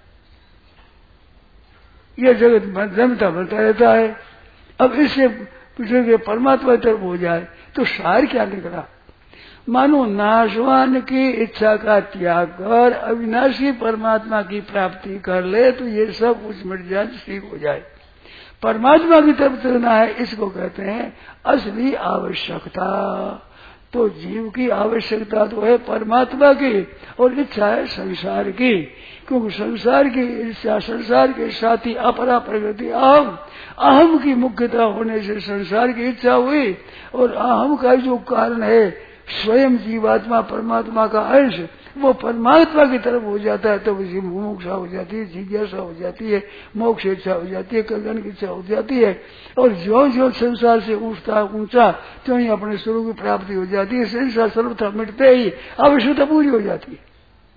B: यह जगत जमता बढ़ता रहता है। अब इससे पूछे परमात्मा तरफ हो जाए तो सार क्या निकला, मानो नाशवान की इच्छा का त्याग कर अविनाशी परमात्मा की प्राप्ति कर ले तो ये सब कुछ मिट जाए, ठीक हो जाए। परमात्मा की तरफ चलना है, इसको कहते हैं असली आवश्यकता। तो जीव की आवश्यकता तो है परमात्मा की और इच्छा है संसार की, क्योंकि संसार की इच्छा, संसार के साथ ही अपरा प्रकृति अहम, अहम की मुख्यता होने से संसार की इच्छा हुई। और अहम का जो कारण है स्वयं जीवात्मा परमात्मा का अंश, वो परमात्मा की तरफ हो जाता है तो उसी मुमुक्षा हो जाती है, जिज्ञासा हो जाती है, मोक्ष इच्छा हो जाती है, कल्याण की इच्छा हो जाती है। और जो जो संसार से उठता ऊंचा तो ही अपने स्वरूप की प्राप्ति हो जाती है। संसार सर्वथा मिटते ही आवश्यकता पूरी हो जाती है।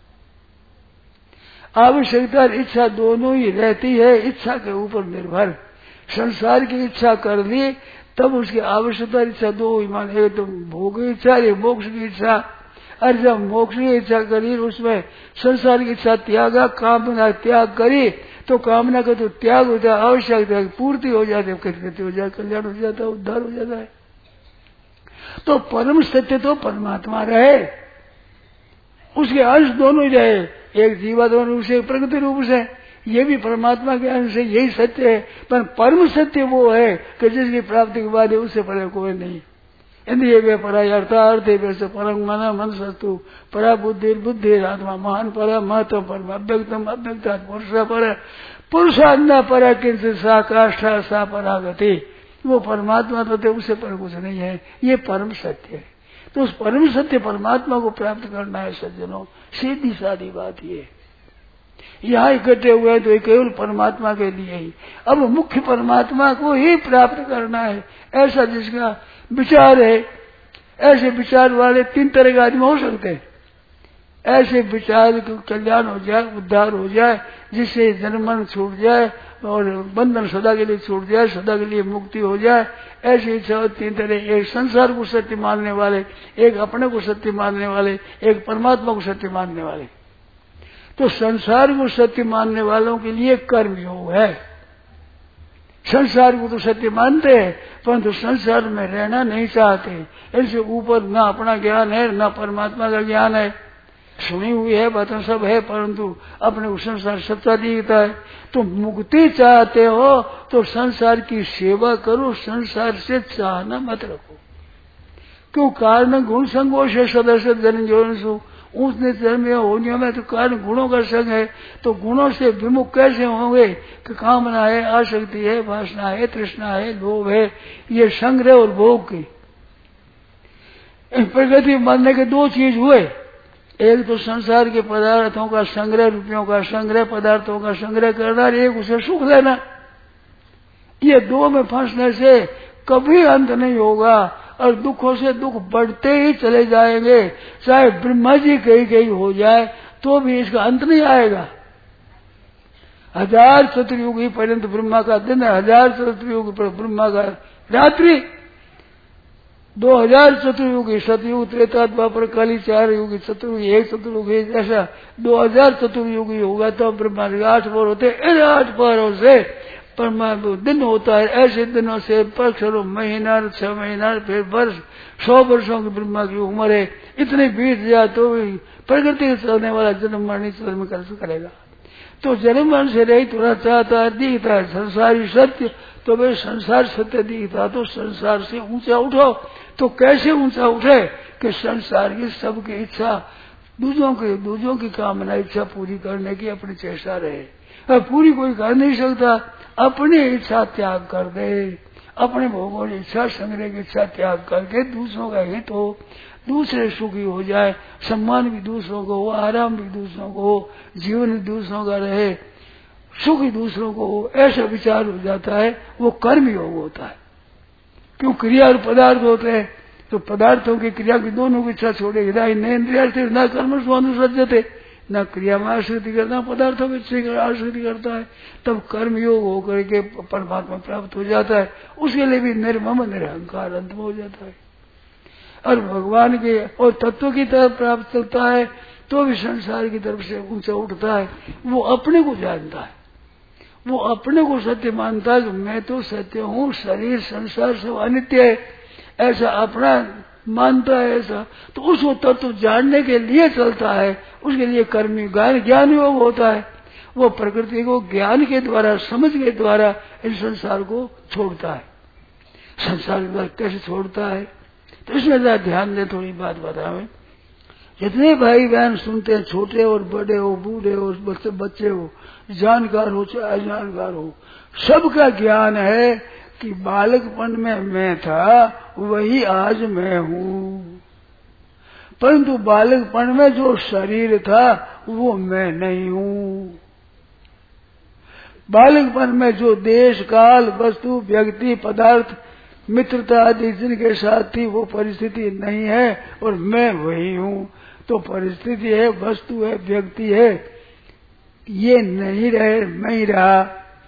B: आवश्यकता और इच्छा दोनों ही रहती है, इच्छा के ऊपर निर्भर। संसार की इच्छा कर ली तब उसकी आवश्यकता इच्छा दो ही मान, एक तो भोग की इच्छा, एक मोक्ष की इच्छा। और जब मोक्ष की इच्छा करी उसमें संसार की इच्छा त्यागा, कामना त्याग करी तो कामना का तो त्याग हो जाए, आवश्यकता पूर्ति हो जाती है, कृति हो जाए, कल्याण हो जाता है, उद्धार हो जाता है। तो परम सत्य तो परमात्मा रहे, उसके अंश दोनों ही रहे, एक जीवात्मा रूप से, प्रकृति रूप से, ये भी परमात्मा के अंश है, यही सत्य है। पर परम सत्य वो है कि जिसकी प्राप्ति के बाद उससे परे कोई नहीं। इंद्रिय वे परा अर्थार्थ वैसे परम मन मन सस्तु परा बुद्धि बुद्धि आत्मा महान परा महत्व पर अव्यक्तम अव्यक्ता पुरुष पर पुरुषान्ना परा किंचित सा काष्ठा सा परागति। वो परमात्मा तो उससे पर कुछ नहीं है, ये परम सत्य है। तो उस परम सत्य परमात्मा को प्राप्त करना है सज्जनों, सीधी सादी बात ये। यहाँ इकट्ठे हुए तो केवल परमात्मा के लिए ही। अब मुख्य परमात्मा को ही प्राप्त करना है, ऐसा जिसका विचार है। ऐसे विचार वाले तीन तरह के आदमी हो सकते हैं। ऐसे विचार को कल्याण हो जाए, उद्धार हो जाए, जिससे जन्मन छूट जाए और बंधन सदा के लिए छूट जाए, सदा के लिए मुक्ति हो जाए। ऐसी इच्छा तीन तरह, एक संसार को सत्य मानने वाले, एक अपने को सत्य मानने वाले, एक परमात्मा को सत्य मानने वाले। तो संसार को सत्य मानने वालों के लिए कर्म योग है। संसार को तो सत्य मानते हैं, परंतु संसार में रहना नहीं चाहते। इनसे ऊपर ना अपना ज्ञान है, ना परमात्मा का ज्ञान है। सुनी हुई है बातें सब है, परंतु अपने को संसार सच्चा दिखता है। तो मुक्ति चाहते हो तो संसार की सेवा करो, संसार से चाहना मत रखो। क्यों? कारण गुण संगोष है सदस्य जन जोनसु ऊंच नीच धर्म होने में तो कारण गुणों का संग है। तो गुणों से विमुख कैसे होंगे कि कामना है, आसक्ति है, वासना है, तृष्णा है, लोभ है, ये संग्रह और भोग की प्रगति मानने के दो चीज हुए। एक तो संसार के पदार्थों का संग्रह, रुपयों का संग्रह, पदार्थों का संग्रह करना, एक उसे सुख लेना। ये दो में फंसने से कभी अंत नहीं होगा और दुखों से दुख बढ़ते ही चले जाएंगे। चाहे ब्रह्मा जी कहीं कहीं हो जाए तो भी इसका अंत नहीं आएगा। हजार चतुर्युगी पर्यंत ब्रह्मा का दिन है, हजार चतुर्युग पर ब्रह्मा का रात्रि। दो हजार चतुर्युगी सतयुग त्रेता द्वापर काली चार युगी चतुर्युगी एक चतुर्युगी ऐसा दो हजार चतुर्युगी होगा तो ब्रह्मा के आठ पहर होते। इन आठ पहरों से परमात्मा दिन होता है। ऐसे दिनों से पक्षरों महीना, छह महीना, फिर वर्ष, सौ वर्षों की ब्रह्मा की उम्र है। इतने बीत जाए तो प्रकृति से चलने वाला जन्म मरण कर्म कर करेगा। तो जन्म मरण से रहित होना चाहता है, दिखता है संसारी सत्य, तो भाई संसार सत्य दिखता तो संसार से ऊंचा उठो। तो कैसे ऊंचा उठे कि संसार की सबकी इच्छा, दूसरों की दूसरों की कामना इच्छा पूरी करने की अपनी चेष्टा रहे। और पूरी कोई कर नहीं सकता, अपनी इच्छा त्याग कर दे, अपने भोगों की इच्छा, संग्रह की इच्छा त्याग करके दूसरों का हित हो, दूसरे सुखी हो जाए, सम्मान भी दूसरों को हो, आराम भी दूसरों को हो, जीवन भी दूसरों का रहे, सुख ही दूसरों को हो, ऐसा विचार हो जाता है। वो कर्म योग होता है। क्यों? क्रिया और पदार्थ होते हैं, तो पदार्थों की क्रिया की दोनों की इच्छा छोड़ेगी न इंद्रिया न कर्म स्वानुसज्जते, न क्रिया में आश्रिति करता, पदार्थों में आश्रिति करता है। तब कर्म योग होकर के परमात्मा प्राप्त हो जाता है। उसके लिए भी निर्मम निरहंकार अंत हो जाता है और भगवान के और तत्व की तरफ प्राप्त चलता है तो भी संसार की तरफ से ऊंचा उठता है। वो अपने को जानता है, वो अपने को सत्य मानता है कि मैं तो सत्य हूँ, शरीर संसार सब अनित्य है, ऐसा अपना मानता है। ऐसा तो उसको तत्व जानने के लिए चलता है। उसके लिए कर्मी ज्ञान ज्ञान योग होता है। वो प्रकृति को ज्ञान के द्वारा, समझ के द्वारा इस संसार को छोड़ता है। संसार के द्वारा कैसे छोड़ता है तो इसमें जरा ध्यान दे, थोड़ी बात बतावे। जितने भाई बहन सुनते हैं, छोटे और बड़े हो, बूढ़े हो, बच्चे बच्चे हो, जानकार हो चाहे अजानकार हो, सबका ज्ञान है कि बालकपन में मैं था वही आज मैं हूँ। परंतु बालकपन में जो शरीर था वो मैं नहीं हूँ। बालकपन में जो देश काल वस्तु व्यक्ति पदार्थ मित्रता आदि जिनके साथ थी वो परिस्थिति नहीं है और मैं वही हूँ। तो परिस्थिति है, वस्तु है, व्यक्ति है, ये नहीं रहे, मैं ही रहा।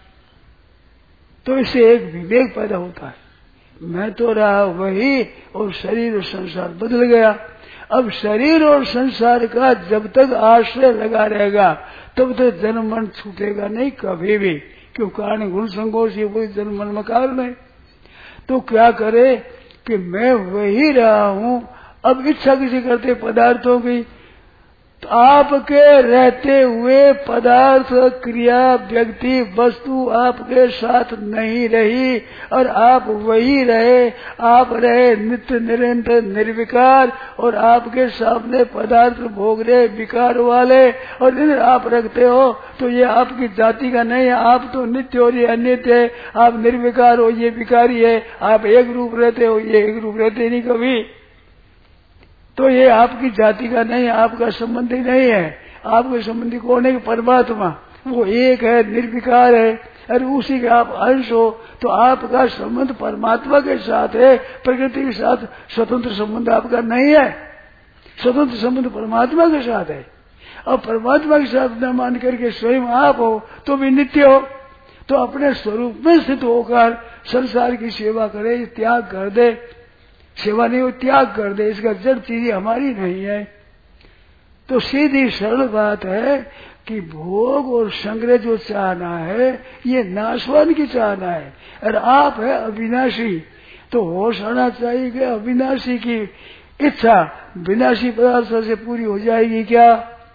B: तो इससे एक विवेक पैदा होता है, मैं तो रहा वही और शरीर और संसार बदल गया। अब शरीर और संसार का जब तक आश्रय लगा रहेगा तब तक जन्म मरण छूटेगा नहीं कभी भी। क्यों? कारण गुण संकोच ये वही जन्म मरण में कारण है। तो क्या करे कि मैं वही रहा हूँ। अब इच्छा किसी करते पदार्थों की तो आपके रहते हुए पदार्थ, क्रिया, व्यक्ति, वस्तु आपके साथ नहीं रही और आप वही रहे। आप रहे नित्य निरंतर निर्विकार और आपके सामने पदार्थ भोग रहे विकार वाले और इधर आप रखते हो, तो ये आपकी जाति का नहीं है। आप तो नित्य और ये अनित्य है। आप निर्विकार हो, ये विकारी है। आप एक रूप रहते हो, ये एक रूप रहते नहीं कभी। तो ये आपकी जाति का नहीं है, आपका संबंधी नहीं है। आपके संबंधी कौन है? परमात्मा। वो एक है, निर्विकार है, और उसी के आप अंश हो। तो आपका संबंध परमात्मा के साथ है, प्रकृति के साथ स्वतंत्र संबंध आपका नहीं है। स्वतंत्र संबंध परमात्मा के साथ है। और परमात्मा के साथ न मान करके स्वयं आप हो तो भी नित्य हो। तो अपने स्वरूप में स्थित होकर संसार की सेवा करे, त्याग कर दे। सेवा नहीं हो, त्याग कर दे। इसका जड़ चीज हमारी नहीं है। तो सीधी सरल बात है कि भोग और संग्रह जो चाहना है ये नाशवान की चाहना है, और आप है अविनाशी। तो होश आना चाहिए कि अविनाशी की इच्छा विनाशी पदार्थों से पूरी हो जाएगी क्या?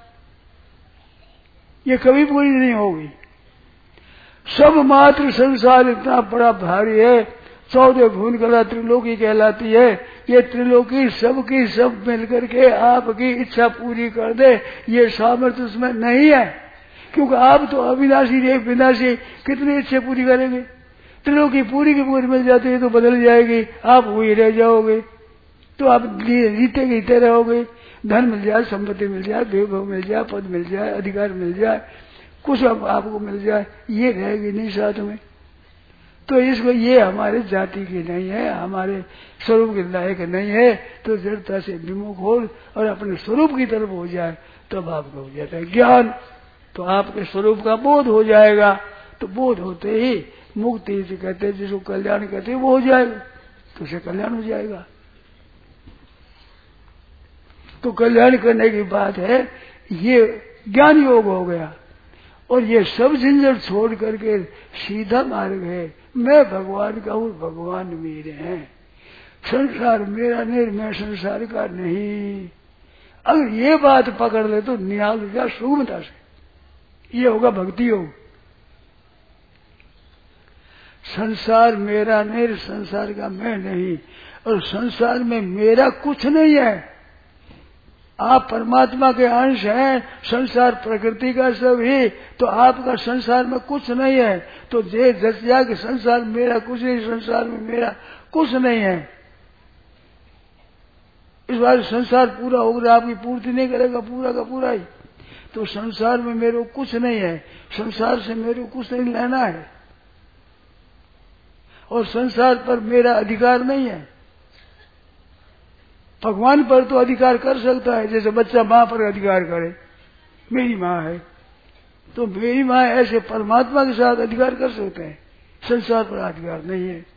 B: ये कभी पूरी नहीं होगी। सब मात्र संसार इतना बड़ा भारी है, चौदह भुवन कला त्रिलोकी कहलाती है। ये त्रिलोकी सबकी सब मिलकर के आपकी इच्छा पूरी कर दे, ये सामर्थ्य उसमें नहीं है। क्योंकि आप तो अविनाशी रहे, विनाशी, कितनी इच्छा पूरी करेंगे? त्रिलोकी पूरी की पूरी मिल जाती है तो बदल जाएगी, आप वही रह जाओगे। तो आप जीते जीते रहोगे। धन मिल जाए, संपत्ति मिल जाए, वैभव मिल जाए, पद मिल जाए, अधिकार मिल जाए, कुछ अब आपको मिल जाए, ये रहेगी नहीं साथ में। तो इसको ये हमारे जाति की नहीं है, हमारे स्वरूप के लायक नहीं है। तो जड़ता से विमुख हो और अपने स्वरूप की तरफ हो जाए तब आपको हो जाता है ज्ञान। तो आपके स्वरूप का बोध हो जाएगा। तो बोध होते ही मुक्ति से कहते हैं, जिसको कल्याण कहते हैं, वो हो जाएगा, तो उसे कल्याण हो जाएगा। तो कल्याण करने की बात है, ये ज्ञान योग हो गया। और ये सब झंझट छोड़ करके सीधा मार्ग है। मैं भगवान का हूँ, भगवान मेरे हैं। संसार मेरा नहीं, मैं संसार का नहीं। अगर ये बात पकड़ ले तो निहाल हो जाए सूक्ष्मता से। ये होगा भक्ति योग। संसार मेरा नहीं, संसार का मैं नहीं, और संसार में मेरा कुछ नहीं है। आप परमात्मा के अंश हैं, संसार प्रकृति का सब ही। तो आपका संसार में कुछ नहीं है। तो जे जस जा कि संसार मेरा कुछ नहीं, संसार में मेरा कुछ नहीं है। इस बार संसार पूरा होगा, आपकी पूर्ति नहीं करेगा, पूरा का पूरा ही। तो संसार में मेरे को कुछ नहीं है, संसार से मेरे को कुछ नहीं लेना है, और संसार पर मेरा अधिकार नहीं है। भगवान पर तो अधिकार कर सकता है, जैसे बच्चा माँ पर अधिकार करे, मेरी माँ है तो मेरी माँ, ऐसे परमात्मा के साथ अधिकार कर सकते हैं, संसार पर अधिकार नहीं है।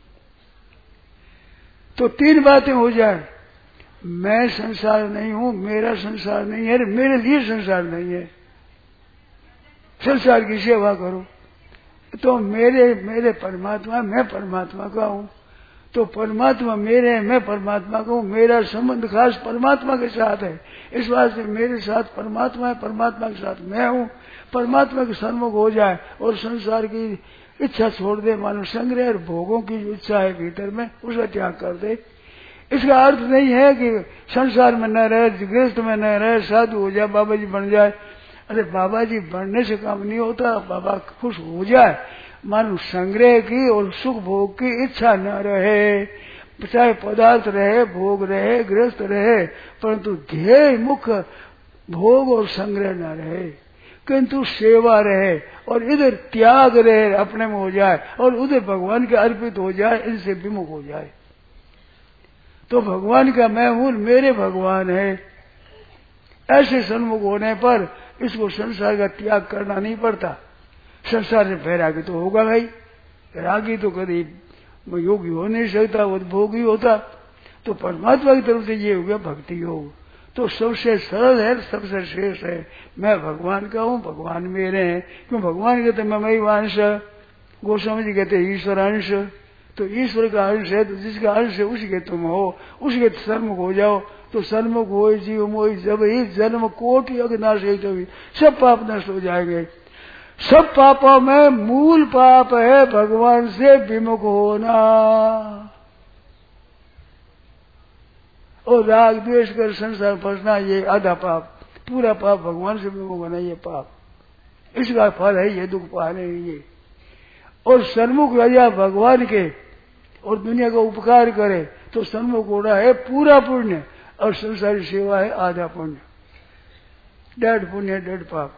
B: तो तीन बातें हो जाए, मैं संसार नहीं हूँ, मेरा संसार नहीं है, मेरे लिए संसार नहीं है। संसार की सेवा करो तो मेरे मेरे परमात्मा, मैं परमात्मा का हूँ। तो परमात्मा मेरे, मैं परमात्मा का हूँ। मेरा संबंध खास परमात्मा के साथ है। इस बात से मेरे साथ परमात्मा है, परमात्मा के साथ मैं हूँ। परमात्मा के सन्मुख हो जाए और संसार की इच्छा छोड़ दे, मानो संग्रह और भोगों की जो इच्छा है भीतर में, उसका त्याग कर दे। इसका अर्थ नहीं है कि संसार में न रहे, गृहस्थ में न रहे, साधु हो जाए, बाबा जी बन जाए। अरे बाबा जी बनने से काम नहीं होता, बाबा खुश हो जाए, मानो संग्रह की और सुख भोग की इच्छा न रहे, चाहे पदार्थ रहे, भोग रहे, गृहस्थ रहे, परंतु ध्येय मुख्य भोग और संग्रह न रहे, किंतु सेवा रहे और इधर त्याग रहे, अपने में हो जाए, और उधर भगवान के अर्पित हो जाए, इनसे विमुख हो जाए। तो भगवान का मैं हूँ, मेरे भगवान है, ऐसे सन्मुख होने पर इसको संसार का त्याग करना नहीं पड़ता। संसार से वैरागी तो होगा भाई, रागी तो कभी योगी हो नहीं सकता, वो भोगी होता। तो परमात्मा की तरफ से ये हो गया भक्ति योग। तो सबसे सरल है, सबसे श्रेष्ठ है, मैं भगवान का हूँ, भगवान मेरे हैं। क्यों भगवान कहते मैं मई अंश, गोस्वामी जी कहते ईश्वर अंश। तो ईश्वर का अंश है, तो जिसका अंश है उसी के तुम हो, उसी के सन्मुख हो जाओ, तो सन्मुख हो जीव मोहि जब ही जन्म कोटि अग्नाश एक तभी सब पाप नष्ट हो जाएंगे। सब पापों में मूल पाप है भगवान से विमुख होना और राग द्वेष कर संसार फंसना, ये आधा पाप। पूरा पाप भगवान से विमुख होना ये पाप, इसका फल है ये दुख पाने ये। और सन्मुख राजा भगवान के और दुनिया का उपकार करे तो सन्मुख होना है पूरा पुण्य और संसारी सेवा है आधा पुण्य। डेढ़ पुण्य डेढ़ पाप।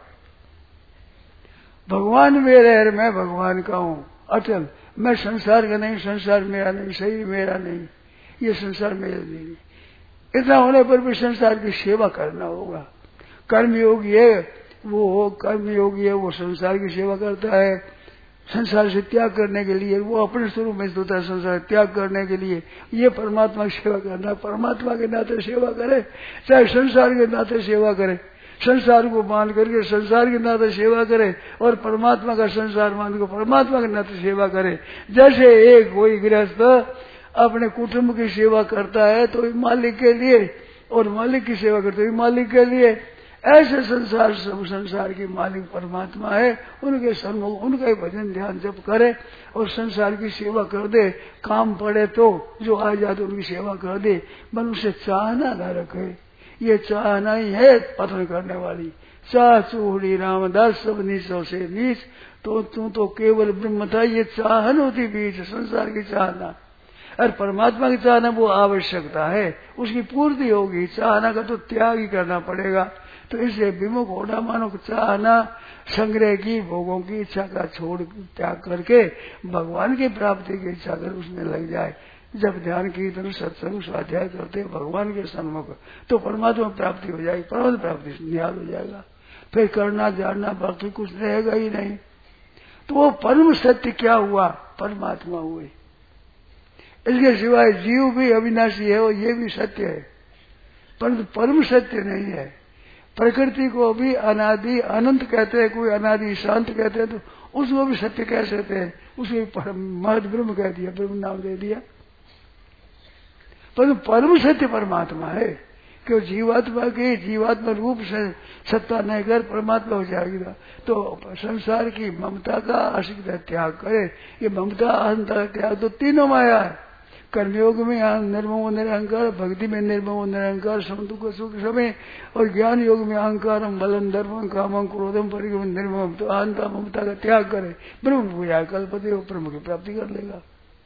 B: भगवान मेरे है, मैं भगवान का हूँ अटल। मैं संसार का नहीं, संसार मेरा नहीं, शरीर मेरा नहीं, ये संसार मेरा नहीं। इतना होने पर भी संसार की सेवा करना होगा। कर्मयोगी है वो, कर्मयोगी है वो संसार की सेवा करता है। संसार से त्याग करने के लिए वो अपने स्वरूप में होता है, संसार त्याग करने के लिए ये परमात्मा की सेवा करना। परमात्मा के नाते सेवा करे चाहे संसार के नाते सेवा करे, संसार को मान करके संसार के नाते सेवा करे और परमात्मा का संसार मान कर परमात्मा के नाते सेवा करे। जैसे एक कोई गृहस्थ अपने कुटुंब की सेवा करता है तो मालिक के लिए और मालिक की सेवा करते हुए मालिक के लिए, ऐसे संसार सब संसार की मालिक परमात्मा है। उनके सन्मुख उनका ही भजन ध्यान जप करे और संसार की सेवा कर दे। काम पड़े तो जो आ जाते उनकी सेवा कर दे, मन उसे चाहना न रखे। ये चाहना ही है पतन करने वाली। चाह चूड़ी रामदास सब नीचों से नीच, तो तू तो केवल ब्रह्म था। ये चाहन होती बीच संसार की चाहना और परमात्मा की चाहना वो आवश्यकता है, उसकी पूर्ति होगी। चाहना का तो त्याग ही करना पड़ेगा। तो इसलिए विमुख होना मानो चाहना संग्रह की भोगों की इच्छा का छोड़ त्याग करके भगवान की प्राप्ति की इच्छा कर उसमें लग जाए। जब ध्यान कीर्तन सत्संग स्वाध्याय करते भगवान के सन्मुख तो परमात्मा प्राप्ति हो जाएगी, परमात्मा प्राप्ति निहाल हो जाएगा। फिर करना जानना बाकी कुछ रहेगा ही नहीं। तो वो परम सत्य क्या हुआ? परमात्मा हुए। इसके सिवाय जीव भी अविनाशी है और ये भी सत्य है, परंतु परम सत्य नहीं है। प्रकृति को भी अनादि अनंत कहते हैं, कोई अनादि शांत कहते हैं, तो उसको भी सत्य कह सकते हैं। उसको महद ब्रह्म कह दिया, ब्रह्म नाम दे दिया। परंतु परम सत्य परमात्मा है कि जीवात्मा के जीवात्मा रूप से सत्ता नहीं कर परमात्मा हो जाएगा। तो संसार की ममता का आशिकता त्याग करे। ये ममता अहंता त्याग तो तीनों माया है। कर्मयोग में निर्ममो निरहंकार, भक्ति में निर्ममो निरहंकार, समदुख सुख समय, और ज्ञान योग में अहंकारम बलम धर्मम कामम क्रोधम परिगम निर्मम। तो अहंता ममता का त्याग करे, ब्रह्म पूजा कल्पते हो, ब्रह्म की प्राप्ति कर लेगा।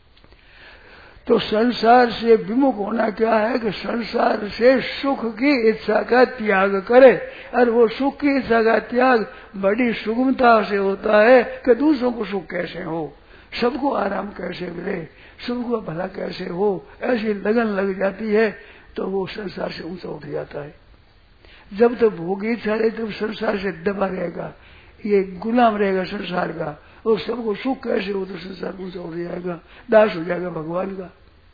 B: तो संसार से विमुख होना क्या है कि संसार से सुख की इच्छा का त्याग करे। और वो सुख की इच्छा का त्याग बड़ी सुगमता से होता है कि दूसरों को सुख कैसे हो, सबको आराम कैसे मिले, सबको भला कैसे हो, ऐसी लगन लग जाती है। तो वो संसार से ऊंचा उठ जाता है। जब तक भोगी इच्छा रहे तब संसार से दबा रहेगा, ये गुलाम रहेगा संसार का। और सबको सुख कैसे हो तो संसार ऊंचा उठ जाएगा, दास हो जाएगा भगवान का।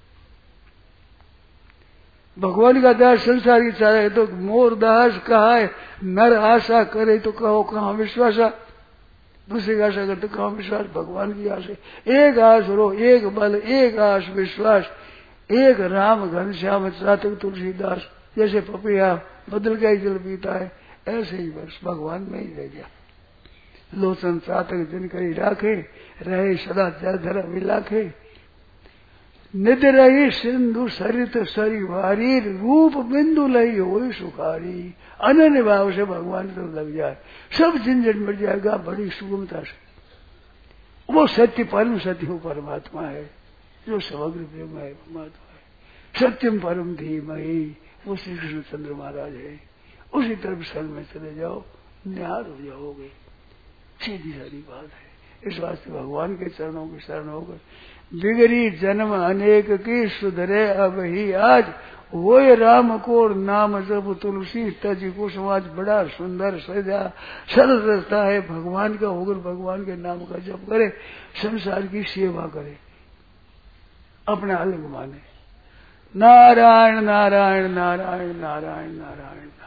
B: भगवान का दास संसार की इच्छा है तो मोर दास कहा है, नर आशा करे तो कहो कहाँ विश्वास। दूसरी का आशा करते कहाँ विश्वास, भगवान की आशा। एक आश रो, एक बल, एक आश विश्वास, एक राम घनश्याम चातक तुलसीदास। जैसे पपिया बदल गया जल पीता है, ऐसे ही बस भगवान में ही रह गया। लोचन चातक दिन करी राखे, रहे सदा जल धर मिलाखे। निध रही सिंधु सरित सरी वारी, रूप बिंदु लई हो सुखारी। अनन्य भाव से भगवान तो लग जाए, सब झंझट मिट जाएगा बड़ी सुगमता से। वो सत्य परम सत्य हो परमात्मा है, जो समग्र प्रेम है परमात्मा है। सत्यम परम धीमहि, वो श्री कृष्ण चंद्र महाराज है। उसी तरफ शरण में चले जाओ, निहार हो जाओगे। सीधी सारी बात है। इस वास्ते भगवान के चरणों की शरण होकर बिगड़ी जन्म अनेक की सुधरे अब ही आज। वो राम को नाम जब तुलसी तज को समाज बड़ा सुंदर सजा सरल रास्ता है भगवान का होकर भगवान के नाम का जप करे, संसार की सेवा करे, अपना अलग माने। नारायण नारायण नारायण नारायण नारायण।